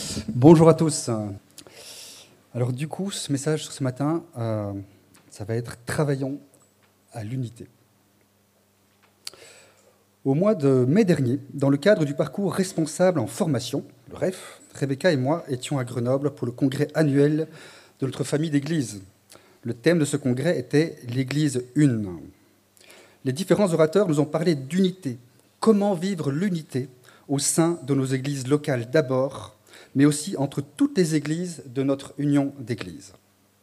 Bonjour à tous. Alors du coup, ce message ce matin, ça va être « Travaillons à l'unité ». Au mois de mai dernier, dans le cadre du parcours responsable en formation, le REF, Rebecca et moi étions à Grenoble pour le congrès annuel de notre famille d'églises. Le thème de ce congrès était « l'Église une ». Les différents orateurs nous ont parlé d'unité. Comment vivre l'unité au sein de nos églises locales d'abord, mais aussi entre toutes les églises de notre union d'églises.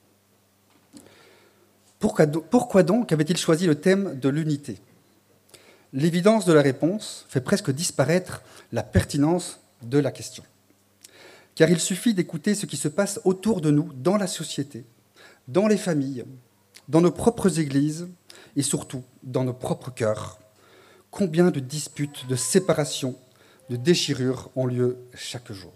Pourquoi donc avait-il choisi le thème de l'unité ? L'évidence de la réponse fait presque disparaître la pertinence de la question. Car il suffit d'écouter ce qui se passe autour de nous, dans la société, dans les familles, dans nos propres églises et surtout dans nos propres cœurs. Combien de disputes, de séparations, de déchirures ont lieu chaque jour.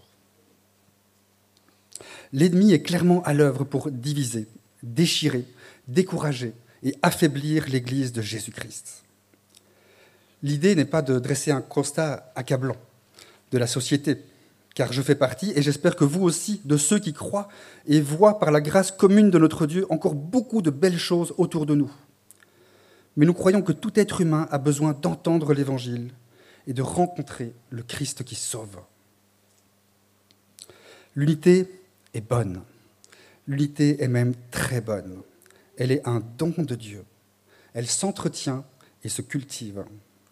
L'ennemi est clairement à l'œuvre pour diviser, déchirer, décourager et affaiblir l'Église de Jésus-Christ. L'idée n'est pas de dresser un constat accablant de la société, car je fais partie, et j'espère que vous aussi, de ceux qui croient et voient par la grâce commune de notre Dieu encore beaucoup de belles choses autour de nous. Mais nous croyons que tout être humain a besoin d'entendre l'Évangile et de rencontrer le Christ qui sauve. L'unité est bonne. L'unité est même très bonne. Elle est un don de Dieu. Elle s'entretient et se cultive.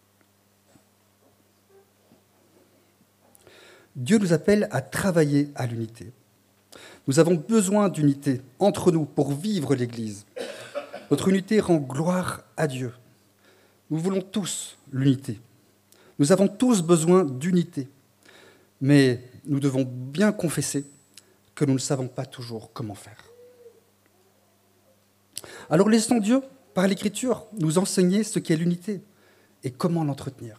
Dieu nous appelle à travailler à l'unité. Nous avons besoin d'unité entre nous pour vivre l'Église. Notre unité rend gloire à Dieu. Nous voulons tous l'unité. Nous avons tous besoin d'unité. Mais nous devons bien confesser que nous ne savons pas toujours comment faire. Alors laissons Dieu, par l'Écriture, nous enseigner ce qu'est l'unité et comment l'entretenir.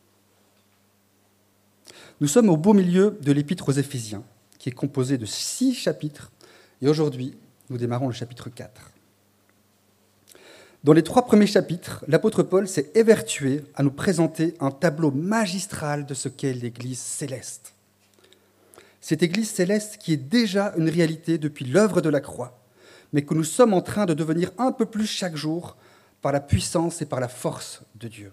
Nous sommes au beau milieu de l'Épître aux Éphésiens, qui est composé de 6 chapitres, et aujourd'hui, nous démarrons le chapitre 4. Dans les 3 premiers chapitres, l'apôtre Paul s'est évertué à nous présenter un tableau magistral de ce qu'est l'Église céleste. Cette Église céleste qui est déjà une réalité depuis l'œuvre de la croix, mais que nous sommes en train de devenir un peu plus chaque jour par la puissance et par la force de Dieu.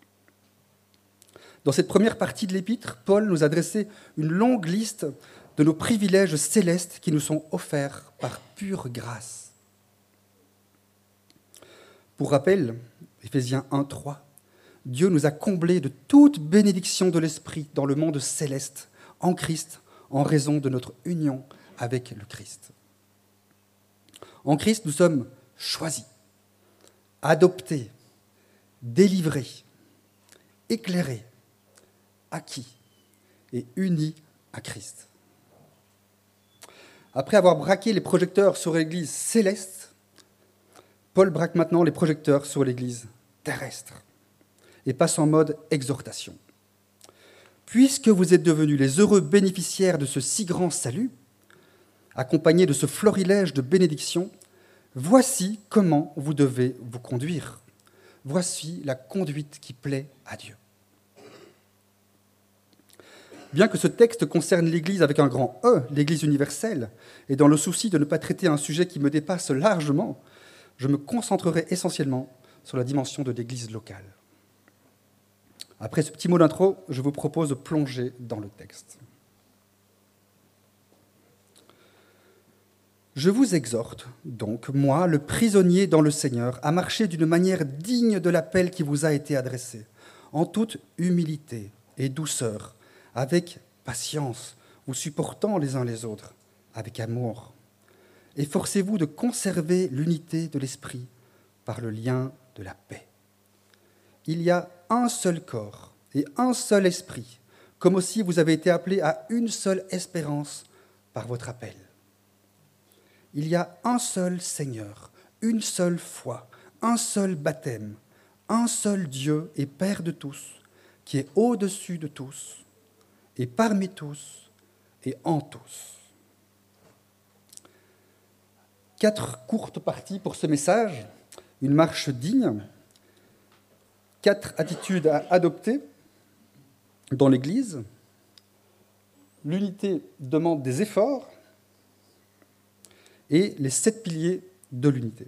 Dans cette première partie de l'Épître, Paul nous a dressé une longue liste de nos privilèges célestes qui nous sont offerts par pure grâce. Pour rappel, Éphésiens 1:3, Dieu nous a comblés de toute bénédiction de l'Esprit dans le monde céleste, en Christ, en raison de notre union avec le Christ. En Christ, nous sommes choisis, adoptés, délivrés, éclairés, acquis et unis à Christ. Après avoir braqué les projecteurs sur l'Église céleste, Paul braque maintenant les projecteurs sur l'Église terrestre et passe en mode exhortation. Puisque vous êtes devenus les heureux bénéficiaires de ce si grand salut, accompagnés de ce florilège de bénédictions, voici comment vous devez vous conduire. Voici la conduite qui plaît à Dieu. Bien que ce texte concerne l'Église avec un grand E, l'Église universelle, et dans le souci de ne pas traiter un sujet qui me dépasse largement, je me concentrerai essentiellement sur la dimension de l'Église locale. Après ce petit mot d'intro, je vous propose de plonger dans le texte. Je vous exhorte, donc, moi, le prisonnier dans le Seigneur, à marcher d'une manière digne de l'appel qui vous a été adressé, en toute humilité et douceur, avec patience, vous supportant les uns les autres, avec amour. Efforcez-vous de conserver l'unité de l'esprit par le lien de la paix. Il y a un seul corps et un seul esprit, comme aussi vous avez été appelés à une seule espérance par votre appel. Il y a un seul Seigneur, une seule foi, un seul baptême, un seul Dieu et Père de tous, qui est au-dessus de tous, et parmi tous, et en tous. 4 courtes parties pour ce message, une marche digne, 4 attitudes à adopter dans l'Église, L'unité demande des efforts et les 7 piliers de l'unité.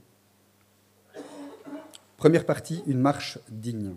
Première partie, une marche digne.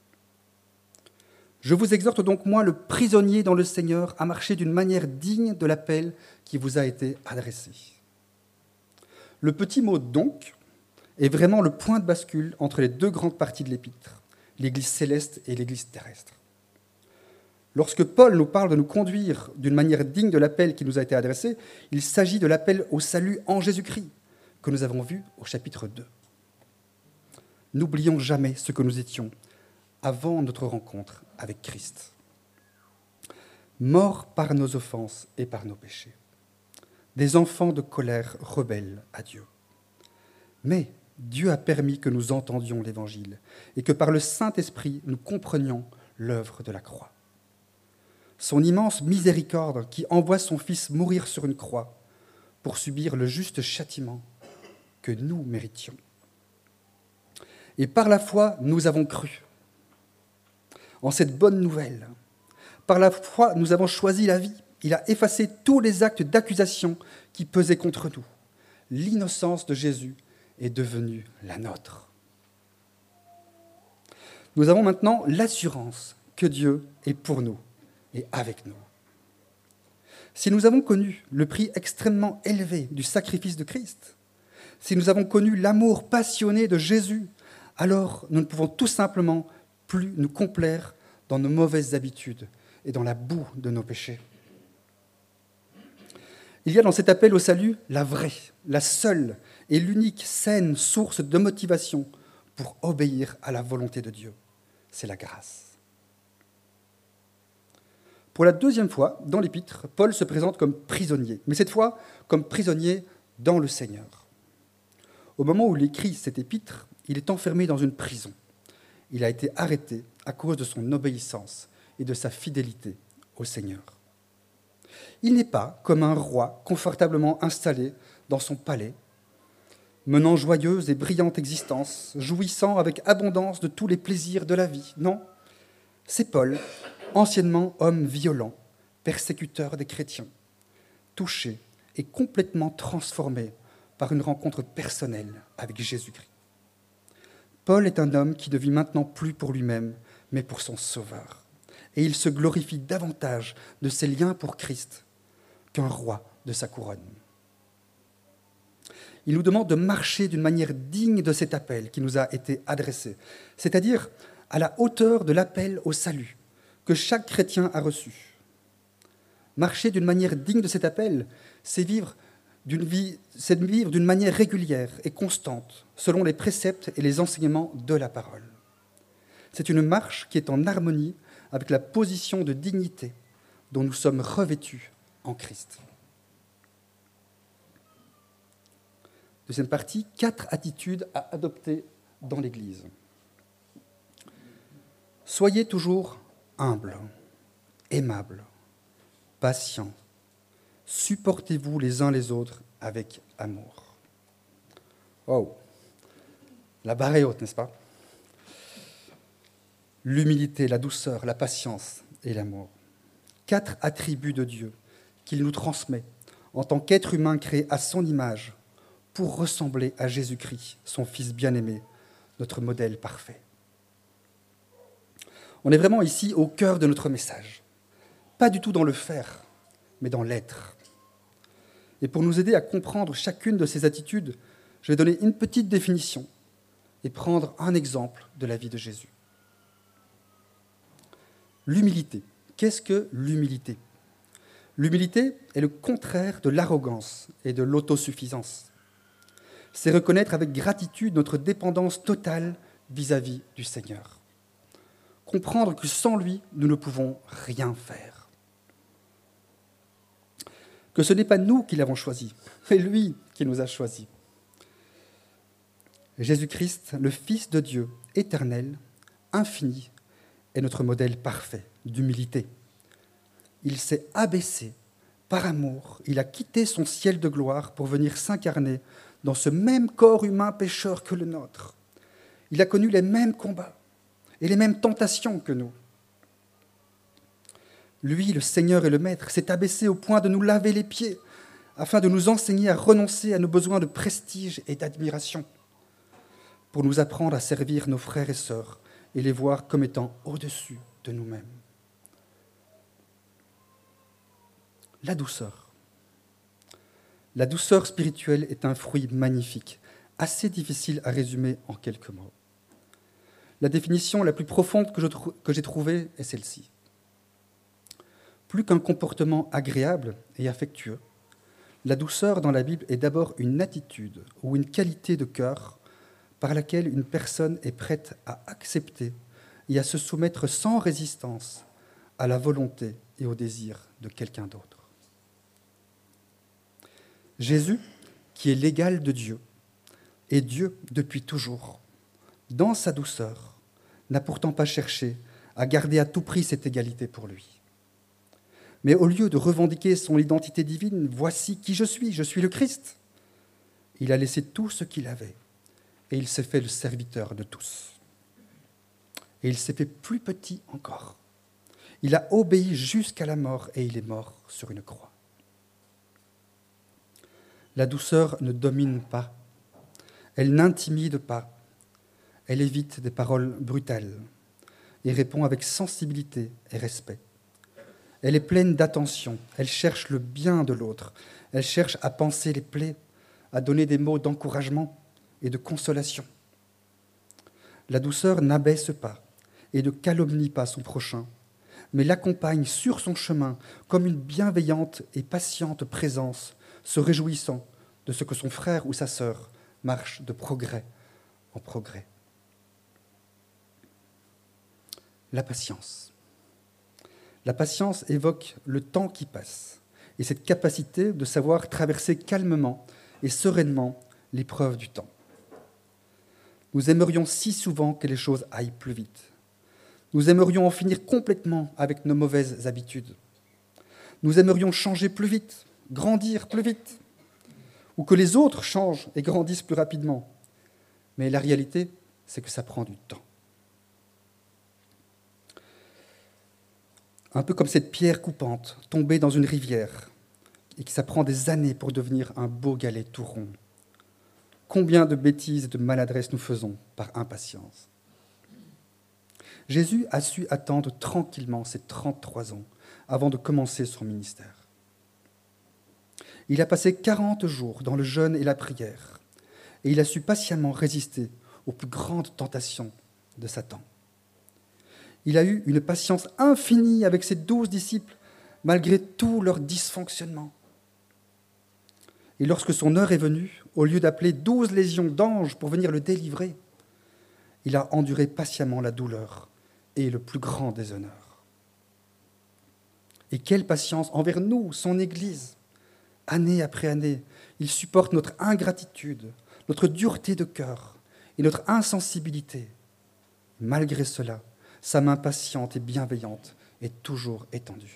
Je vous exhorte donc, moi, le prisonnier dans le Seigneur, à marcher d'une manière digne de l'appel qui vous a été adressé. Le petit mot « donc » est vraiment le point de bascule entre les 2 grandes parties de l'Épître, l'Église céleste et l'Église terrestre. Lorsque Paul nous parle de nous conduire d'une manière digne de l'appel qui nous a été adressé, il s'agit de l'appel au salut en Jésus-Christ, que nous avons vu au chapitre 2. N'oublions jamais ce que nous étions avant notre rencontre avec Christ. Morts par nos offenses et par nos péchés. Des enfants de colère rebelles à Dieu. Mais Dieu a permis que nous entendions l'Évangile et que par le Saint-Esprit, nous comprenions l'œuvre de la croix. Son immense miséricorde qui envoie son Fils mourir sur une croix pour subir le juste châtiment que nous méritions. Et par la foi, nous avons cru en cette bonne nouvelle. Par la foi, nous avons choisi la vie. Il a effacé tous les actes d'accusation qui pesaient contre nous. L'innocence de Jésus est devenue la nôtre. Nous avons maintenant l'assurance que Dieu est pour nous et avec nous. Si nous avons connu le prix extrêmement élevé du sacrifice de Christ, si nous avons connu l'amour passionné de Jésus, alors nous ne pouvons tout simplement plus nous complaire dans nos mauvaises habitudes et dans la boue de nos péchés. Il y a dans cet appel au salut la vraie, la seule et l'unique saine source de motivation pour obéir à la volonté de Dieu. C'est la grâce. Pour la 2e fois, dans l'Épître, Paul se présente comme prisonnier, mais cette fois comme prisonnier dans le Seigneur. Au moment où il écrit cette épître, il est enfermé dans une prison. Il a été arrêté à cause de son obéissance et de sa fidélité au Seigneur. Il n'est pas comme un roi confortablement installé dans son palais, menant joyeuse et brillante existence, jouissant avec abondance de tous les plaisirs de la vie. Non, c'est Paul, anciennement homme violent, persécuteur des chrétiens, touché et complètement transformé par une rencontre personnelle avec Jésus-Christ. Paul est un homme qui ne vit maintenant plus pour lui-même, mais pour son Sauveur. Et il se glorifie davantage de ses liens pour Christ qu'un roi de sa couronne. Il nous demande de marcher d'une manière digne de cet appel qui nous a été adressé, c'est-à-dire à la hauteur de l'appel au salut que chaque chrétien a reçu. Marcher d'une manière digne de cet appel, c'est vivre d'une manière régulière et constante, selon les préceptes et les enseignements de la parole. C'est une marche qui est en harmonie avec la position de dignité dont nous sommes revêtus en Christ. Deuxième partie, 4 attitudes à adopter dans l'Église. Soyez toujours humble, aimable, patient. Supportez-vous les uns les autres avec amour. Oh, la barre est haute, n'est-ce pas? L'humilité, la douceur, la patience et l'amour. 4 attributs de Dieu qu'il nous transmet en tant qu'être humain créé à son image pour ressembler à Jésus-Christ, son Fils bien-aimé, notre modèle parfait. On est vraiment ici au cœur de notre message. Pas du tout dans le faire, mais dans l'être. Et pour nous aider à comprendre chacune de ces attitudes, je vais donner une petite définition et prendre un exemple de la vie de Jésus. L'humilité. Qu'est-ce que l'humilité? L'humilité est le contraire de l'arrogance et de l'autosuffisance. C'est reconnaître avec gratitude notre dépendance totale vis-à-vis du Seigneur. Comprendre que sans lui, nous ne pouvons rien faire. Que ce n'est pas nous qui l'avons choisi, mais lui qui nous a choisis. Jésus-Christ, le Fils de Dieu, éternel, infini, est notre modèle parfait d'humilité. Il s'est abaissé par amour, il a quitté son ciel de gloire pour venir s'incarner dans ce même corps humain pécheur que le nôtre. Il a connu les mêmes combats et les mêmes tentations que nous. Lui, le Seigneur et le Maître, s'est abaissé au point de nous laver les pieds, afin de nous enseigner à renoncer à nos besoins de prestige et d'admiration, pour nous apprendre à servir nos frères et sœurs et les voir comme étant au-dessus de nous-mêmes. La douceur. La douceur spirituelle est un fruit magnifique, assez difficile à résumer en quelques mots. La définition la plus profonde que j'ai trouvée est celle-ci. Plus qu'un comportement agréable et affectueux, la douceur dans la Bible est d'abord une attitude ou une qualité de cœur par laquelle une personne est prête à accepter et à se soumettre sans résistance à la volonté et au désir de quelqu'un d'autre. Jésus, qui est l'égal de Dieu, et Dieu depuis toujours, dans sa douceur, n'a pourtant pas cherché à garder à tout prix cette égalité pour lui. Mais au lieu de revendiquer son identité divine, voici qui je suis le Christ. Il a laissé tout ce qu'il avait et il s'est fait le serviteur de tous. Et il s'est fait plus petit encore. Il a obéi jusqu'à la mort et il est mort sur une croix. La douceur ne domine pas, elle n'intimide pas, elle évite des paroles brutales et répond avec sensibilité et respect. Elle est pleine d'attention, elle cherche le bien de l'autre, elle cherche à panser les plaies, à donner des mots d'encouragement et de consolation. La douceur n'abaisse pas et ne calomnie pas son prochain, mais l'accompagne sur son chemin comme une bienveillante et patiente présence, se réjouissant de ce que son frère ou sa sœur marche de progrès en progrès. La patience. La patience évoque le temps qui passe et cette capacité de savoir traverser calmement et sereinement l'épreuve du temps. Nous aimerions si souvent que les choses aillent plus vite. Nous aimerions en finir complètement avec nos mauvaises habitudes. Nous aimerions changer plus vite, grandir plus vite, ou que les autres changent et grandissent plus rapidement. Mais la réalité, c'est que ça prend du temps. Un peu comme cette pierre coupante tombée dans une rivière et que ça prend des années pour devenir un beau galet tout rond. Combien de bêtises et de maladresses nous faisons par impatience. Jésus a su attendre tranquillement ses 33 ans avant de commencer son ministère. Il a passé 40 jours dans le jeûne et la prière, et il a su patiemment résister aux plus grandes tentations de Satan. Il a eu une patience infinie avec ses 12 disciples, malgré tout leur dysfonctionnement. Et lorsque son heure est venue, au lieu d'appeler 12 légions d'anges pour venir le délivrer, il a enduré patiemment la douleur et le plus grand des honneurs. Et quelle patience envers nous, son Église. Année après année, il supporte notre ingratitude, notre dureté de cœur et notre insensibilité. Malgré cela, sa main patiente et bienveillante est toujours étendue.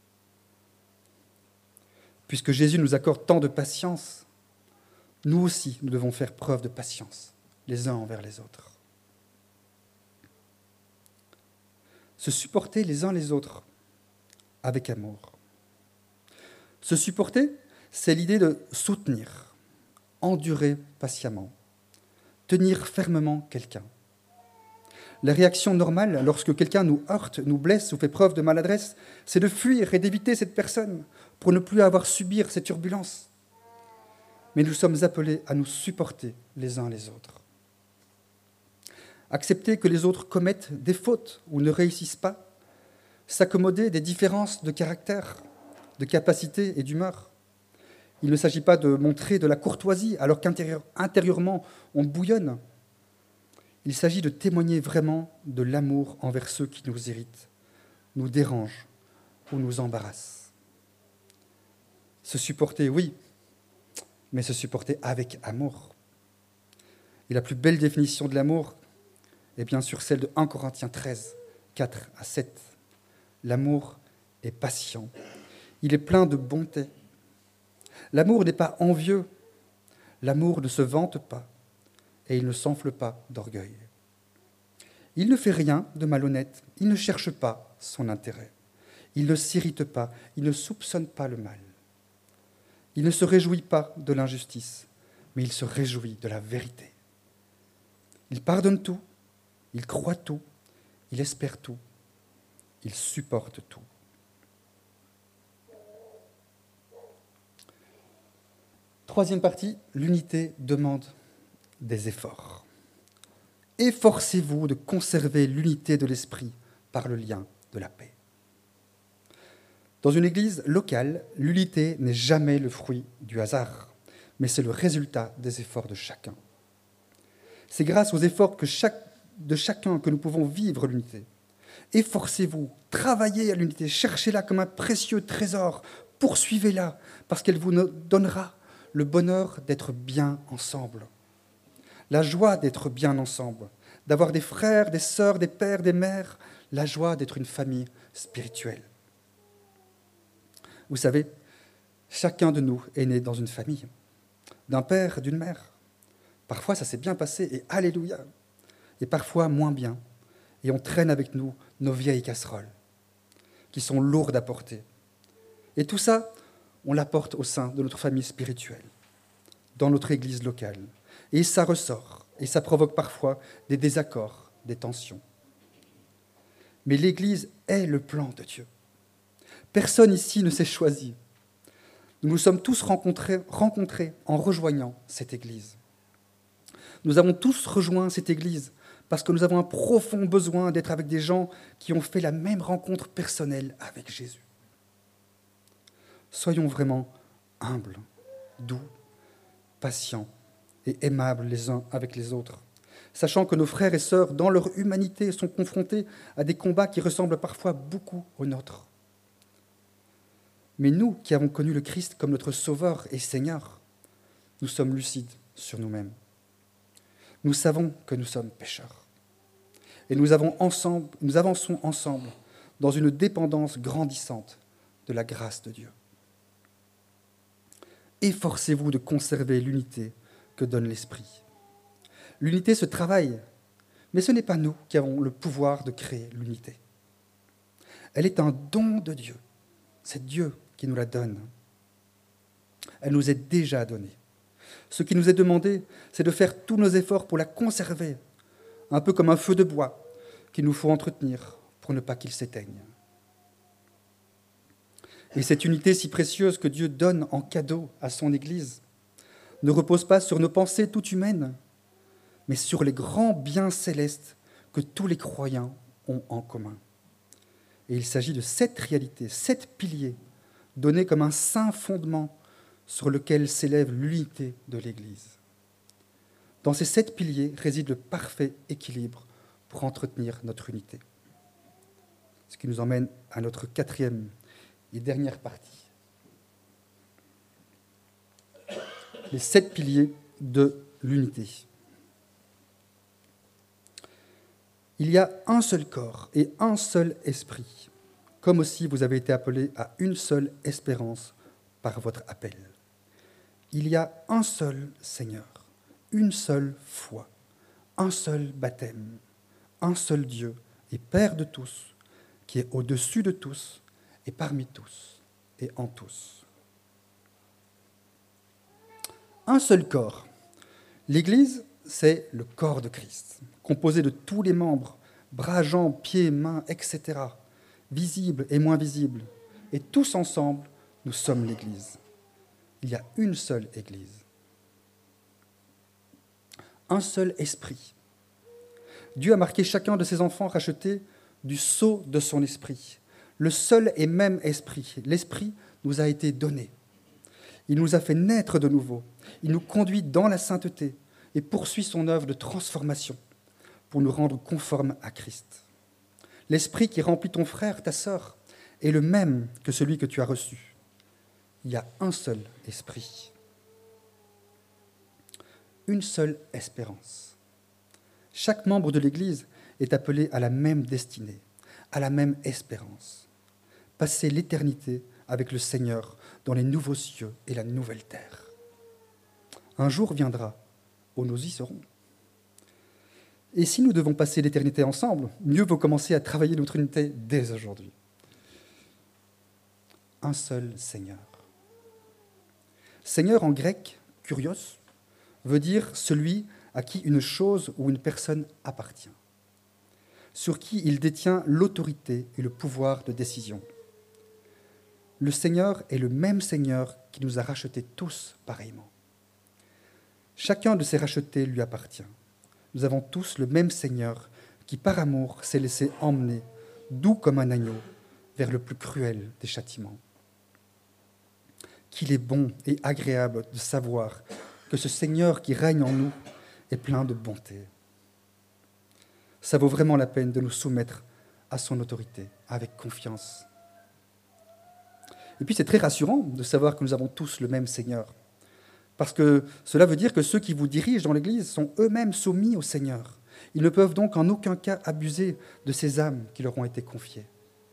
Puisque Jésus nous accorde tant de patience, nous aussi, nous devons faire preuve de patience, les uns envers les autres. Se supporter les uns les autres avec amour. Se supporter, c'est l'idée de soutenir, endurer patiemment, tenir fermement quelqu'un. La réaction normale, lorsque quelqu'un nous heurte, nous blesse ou fait preuve de maladresse, c'est de fuir et d'éviter cette personne pour ne plus avoir à subir ces turbulences. Mais nous sommes appelés à nous supporter les uns les autres. Accepter que les autres commettent des fautes ou ne réussissent pas, s'accommoder des différences de caractère, de capacité et d'humeur. Il ne s'agit pas de montrer de la courtoisie alors qu'intérieurement on bouillonne. Il s'agit de témoigner vraiment de l'amour envers ceux qui nous irritent, nous dérangent ou nous embarrassent. Se supporter, oui, mais se supporter avec amour. Et la plus belle définition de l'amour est bien sûr celle de 1 Corinthiens 13, 4 à 7. L'amour est patient, il est plein de bonté. L'amour n'est pas envieux, l'amour ne se vante pas et il ne s'enfle pas d'orgueil. Il ne fait rien de malhonnête, il ne cherche pas son intérêt. Il ne s'irrite pas, il ne soupçonne pas le mal. Il ne se réjouit pas de l'injustice, mais il se réjouit de la vérité. Il pardonne tout, il croit tout, il espère tout, il supporte tout. Troisième partie, l'unité demande des efforts. Efforcez-vous de conserver l'unité de l'esprit par le lien de la paix. Dans une église locale, l'unité n'est jamais le fruit du hasard, mais c'est le résultat des efforts de chacun. C'est grâce aux efforts de chacun que nous pouvons vivre l'unité. Efforcez-vous, travaillez à l'unité, cherchez-la comme un précieux trésor, poursuivez-la, parce qu'elle vous donnera le bonheur d'être bien ensemble, la joie d'être bien ensemble, d'avoir des frères, des sœurs, des pères, des mères, la joie d'être une famille spirituelle. Vous savez, chacun de nous est né dans une famille, d'un père, d'une mère. Parfois, ça s'est bien passé, et alléluia. Et parfois, moins bien. Et on traîne avec nous nos vieilles casseroles, qui sont lourdes à porter. Et tout ça, on l'apporte au sein de notre famille spirituelle, dans notre église locale. Et ça ressort, et ça provoque parfois des désaccords, des tensions. Mais l'église est le plan de Dieu. Personne ici ne s'est choisi. Nous nous sommes tous rencontrés en rejoignant cette église. Nous avons tous rejoint cette église parce que nous avons un profond besoin d'être avec des gens qui ont fait la même rencontre personnelle avec Jésus. Soyons vraiment humbles, doux, patients et aimables les uns avec les autres, sachant que nos frères et sœurs, dans leur humanité, sont confrontés à des combats qui ressemblent parfois beaucoup aux nôtres. Mais nous, qui avons connu le Christ comme notre Sauveur et Seigneur, nous sommes lucides sur nous-mêmes. Nous savons que nous sommes pécheurs. Et nous avançons ensemble dans une dépendance grandissante de la grâce de Dieu. Efforcez-vous de conserver l'unité que donne l'Esprit. L'unité se travaille, mais ce n'est pas nous qui avons le pouvoir de créer l'unité. Elle est un don de Dieu. C'est Dieu qui nous la donne. Elle nous est déjà donnée. Ce qui nous est demandé, c'est de faire tous nos efforts pour la conserver, un peu comme un feu de bois qu'il nous faut entretenir pour ne pas qu'il s'éteigne. Et cette unité si précieuse que Dieu donne en cadeau à son Église ne repose pas sur nos pensées toutes humaines, mais sur les grands biens célestes que tous les croyants ont en commun. Et il s'agit de 7 réalités, 7 piliers, donnés comme un saint fondement sur lequel s'élève l'unité de l'Église. Dans ces 7 piliers réside le parfait équilibre pour entretenir notre unité. Ce qui nous emmène à notre 4e et dernière partie. Les 7 piliers de l'unité. Il y a un seul corps et un seul esprit, comme aussi vous avez été appelés à une seule espérance par votre appel. Il y a un seul Seigneur, une seule foi, un seul baptême, un seul Dieu et Père de tous, qui est au-dessus de tous et parmi tous et en tous. Un seul corps. L'Église, c'est le corps de Christ, composé de tous les membres, bras, jambes, pieds, mains, etc., visibles et moins visibles. Et tous ensemble, nous sommes l'Église. Il y a une seule Église. Un seul esprit. Dieu a marqué chacun de ses enfants rachetés du sceau de son esprit. Le seul et même esprit, l'esprit, nous a été donné. Il nous a fait naître de nouveau. Il nous conduit dans la sainteté et poursuit son œuvre de transformation pour nous rendre conformes à Christ. L'esprit qui remplit ton frère, ta sœur, est le même que celui que tu as reçu. Il y a un seul esprit. Une seule espérance. Chaque membre de l'Église est appelé à la même destinée, à la même espérance. Passer l'éternité avec le Seigneur dans les nouveaux cieux et la nouvelle terre. Un jour viendra où nous y serons. Et si nous devons passer l'éternité ensemble, mieux vaut commencer à travailler notre unité dès aujourd'hui. un seul Seigneur. Seigneur en grec, kurios, veut dire celui à qui une chose ou une personne appartient, sur qui il détient l'autorité et le pouvoir de décision. Le Seigneur est le même Seigneur qui nous a rachetés tous pareillement. Chacun de ces rachetés lui appartient. Nous avons tous le même Seigneur qui, par amour, s'est laissé emmener, doux comme un agneau, vers le plus cruel des châtiments. Qu'il est bon et agréable de savoir que ce Seigneur qui règne en nous est plein de bonté. Ça vaut vraiment la peine de nous soumettre à son autorité avec confiance. Et puis c'est très rassurant de savoir que nous avons tous le même Seigneur, parce que cela veut dire que ceux qui vous dirigent dans l'Église sont eux-mêmes soumis au Seigneur. Ils ne peuvent donc en aucun cas abuser de ces âmes qui leur ont été confiées.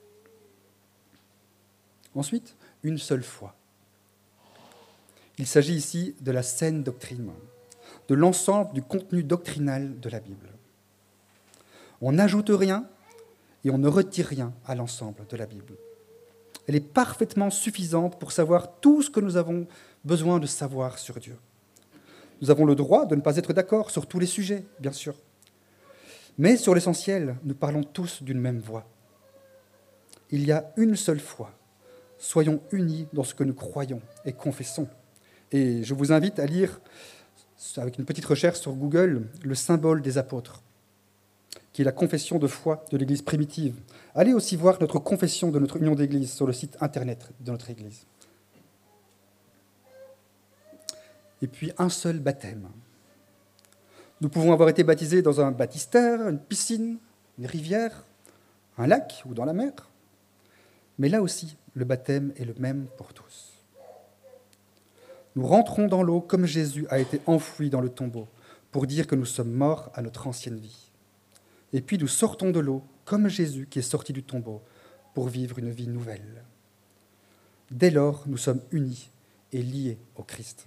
Ensuite, une seule foi. Il s'agit ici de la saine doctrine, de l'ensemble du contenu doctrinal de la Bible. On n'ajoute rien et on ne retire rien à l'ensemble de la Bible. Elle est parfaitement suffisante pour savoir tout ce que nous avons besoin de savoir sur Dieu. Nous avons le droit de ne pas être d'accord sur tous les sujets, bien sûr. Mais sur l'essentiel, nous parlons tous d'une même voix. Il y a une seule foi. Soyons unis dans ce que nous croyons et confessons. Et je vous invite à lire, avec une petite recherche sur Google, le symbole des apôtres, qui est la confession de foi de l'Église primitive. Allez aussi voir notre confession de notre union d'Église sur le site internet de notre Église. Et puis un seul baptême. Nous pouvons avoir été baptisés dans un baptistère, une piscine, une rivière, un lac ou dans la mer. Mais là aussi, le baptême est le même pour tous. Nous rentrons dans l'eau comme Jésus a été enfoui dans le tombeau pour dire que nous sommes morts à notre ancienne vie. Et puis nous sortons de l'eau comme Jésus qui est sorti du tombeau pour vivre une vie nouvelle. Dès lors, nous sommes unis et liés au Christ.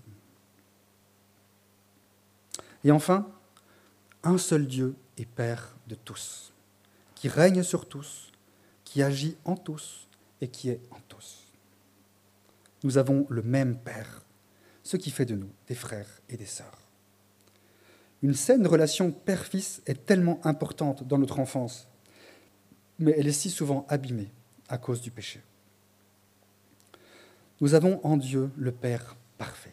Et enfin, un seul Dieu est Père de tous, qui règne sur tous, qui agit en tous et qui est en tous. Nous avons le même Père, ce qui fait de nous des frères et des sœurs. Une saine relation père-fils est tellement importante dans notre enfance, mais elle est si souvent abîmée à cause du péché. Nous avons en Dieu le Père parfait.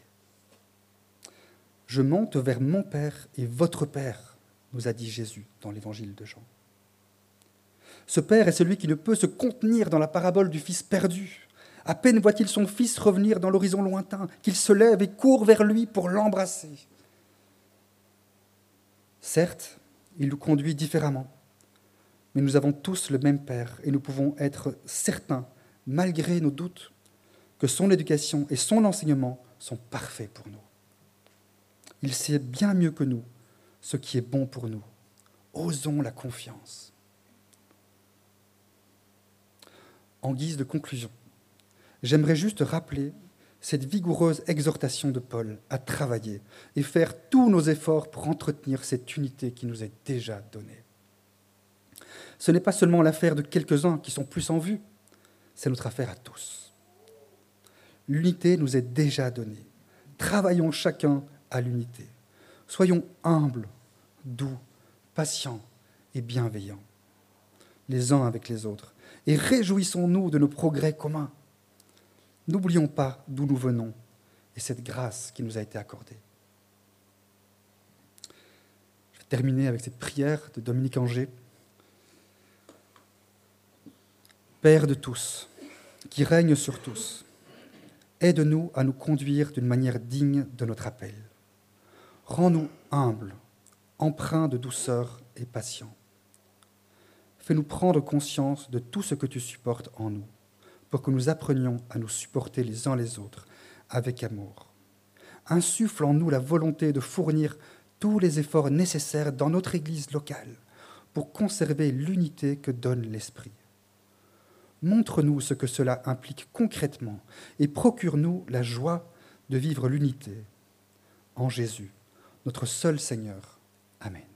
Je monte vers mon Père et votre Père, nous a dit Jésus dans l'évangile de Jean. Ce Père est celui qui ne peut se contenir dans la parabole du Fils perdu. À peine voit-il son Fils revenir dans l'horizon lointain, qu'il se lève et court vers lui pour l'embrasser. Certes, il nous conduit différemment, mais nous avons tous le même Père et nous pouvons être certains, malgré nos doutes, que son éducation et son enseignement sont parfaits pour nous. Il sait bien mieux que nous ce qui est bon pour nous. Osons la confiance. En guise de conclusion, j'aimerais juste rappeler cette vigoureuse exhortation de Paul à travailler et faire tous nos efforts pour entretenir cette unité qui nous est déjà donnée. Ce n'est pas seulement l'affaire de quelques-uns qui sont plus en vue, c'est notre affaire à tous. L'unité nous est déjà donnée. Travaillons chacun à l'unité. Soyons humbles, doux, patients et bienveillants, les uns avec les autres, et réjouissons-nous de nos progrès communs. N'oublions pas d'où nous venons et cette grâce qui nous a été accordée. Je vais terminer avec cette prière de Dominique Angers. Père de tous, qui règne sur tous, aide-nous à nous conduire d'une manière digne de notre appel. Rends-nous humbles, empreints de douceur et patients. Fais-nous prendre conscience de tout ce que tu supportes en nous, pour que nous apprenions à nous supporter les uns les autres avec amour. Insuffle en nous la volonté de fournir tous les efforts nécessaires dans notre Église locale pour conserver l'unité que donne l'Esprit. Montre-nous ce que cela implique concrètement et procure-nous la joie de vivre l'unité. En Jésus, notre seul Seigneur. Amen.